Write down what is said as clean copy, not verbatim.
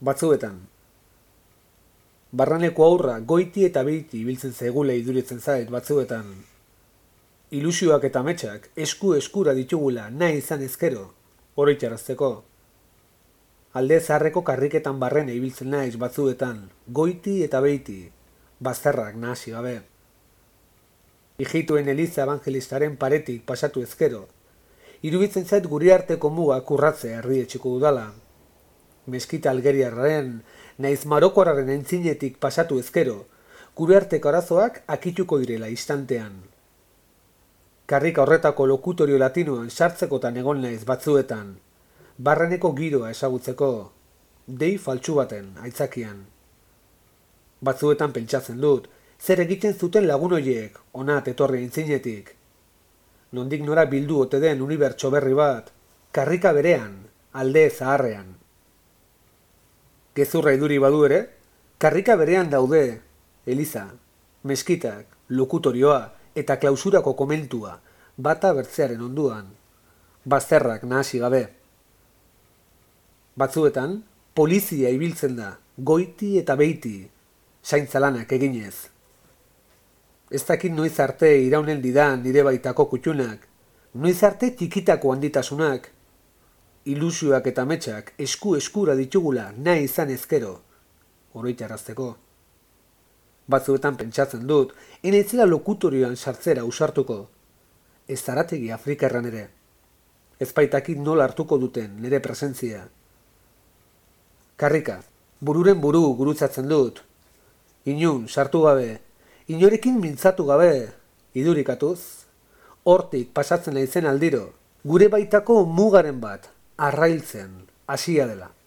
Batzuetan. Barraneko aurra goiti eta beiti ibiltzen zegule iduritzen zait batzuetan. Ilusioak eta ametsak eskura ditugula nahi izan ezkero, oroitzarazteko. Alde zaharreko karriketan barrena ibiltzen naiz batzuetan, goiti eta beiti, bazterrak nahasi gabe. Ijituen Eliza evangelistaren paretik pasatu ezkero, iruditzen zait guri arteko mugak urratzea erdietxiko dudala. Meskita algeriarraren, naiz marokoarraren entzinetik pasatu ezkero, gure arteko arazoak akituko direla instantean. Karrika horretako lokutorio latinoan sartzekotan egon naiz batzuetan, barreneko giroa ezagutzeko, dei faltsu baten aitzakian. Batzuetan pentsatzen dut, zer egiten zuten lagun horiek, onat etorri aintzinetik. Nondik nora bildu ote den unibertso berri bat, karrika berean, alde zaharrean. Gezurra iduri badu ere, karrika berean daude, Eliza, meskitak, lokutorioa eta klausurako komentua, bata bertzearen onduan, bazterrak nahasi gabe. Batzuetan, polizia ibiltzen da, goiti eta beiti, zaintzalanak eginez. Ez dakit noiz arte iraunen didan nire baitako kutxunak, noiz arte txikitako handitasunak, ilusioak eta ametsak eskura ditugula nahi izan ezkero, oroitzarazteko. Batzuetan pentsatzen dut, enaitzela lokutorioan sartzera usartuko, ez zarategi Afrikarran ere. Ez baitakit nola hartuko duten nire presentzia. Karrika, bururen buru gurutzatzen dut. Inun, sartu gabe, inorekin mintzatu gabe, idurikatuz, hortik pasatzen naizen aldiro, gure baitako mugaren bat, arrailtzen, hasia dela.